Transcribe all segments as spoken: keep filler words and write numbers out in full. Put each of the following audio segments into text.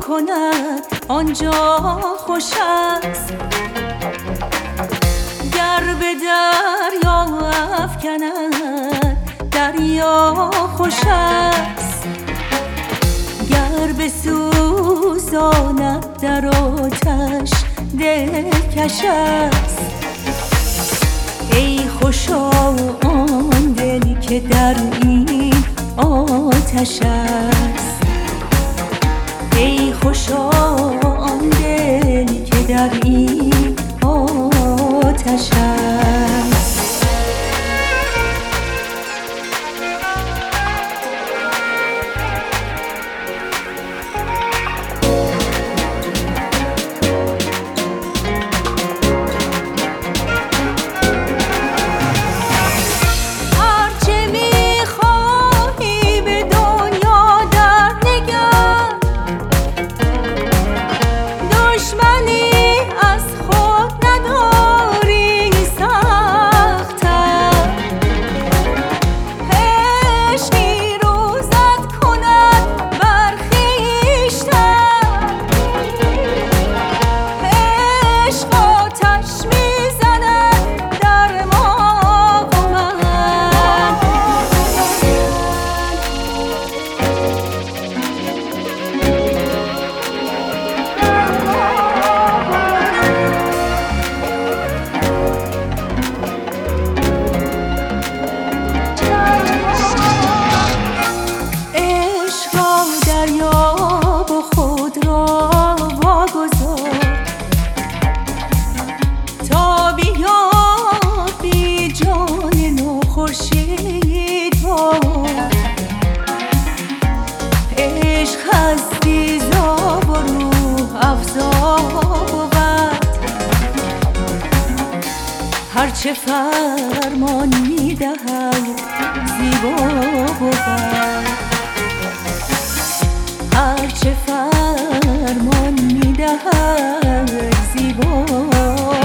کند آنجا خوش است. گر به دریا افکند دریا خوش است. گر بسوزاند در آتش دلکش است. ای خوشا آن دل که در این آتش است. ای خوشا آن دل که در این آتش است. عشق هستی زاب و روح افزا بود. هرچه فرمان میدهد زیبا بود. هرچه فرمان میدهد زیبا بود.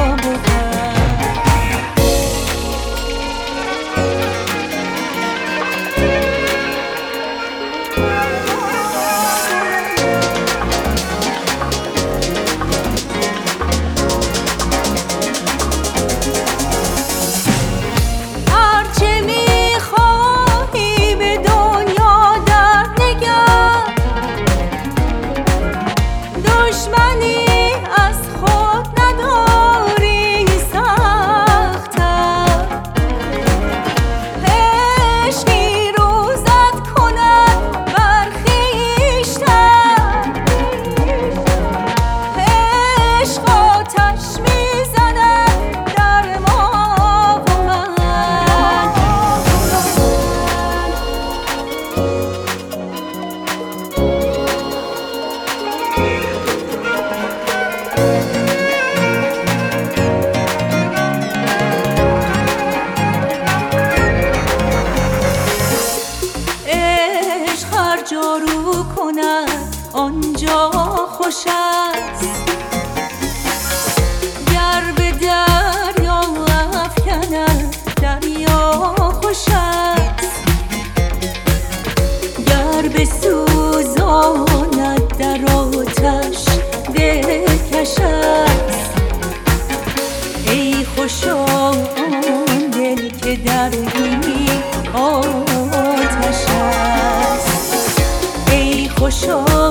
جارو کند آنجا خوش است. گر به دریا افکند دریا خوش است. گر بسوزاند در آتش دلکش است. ای خوشا آن دل که در این آتش است. خوشا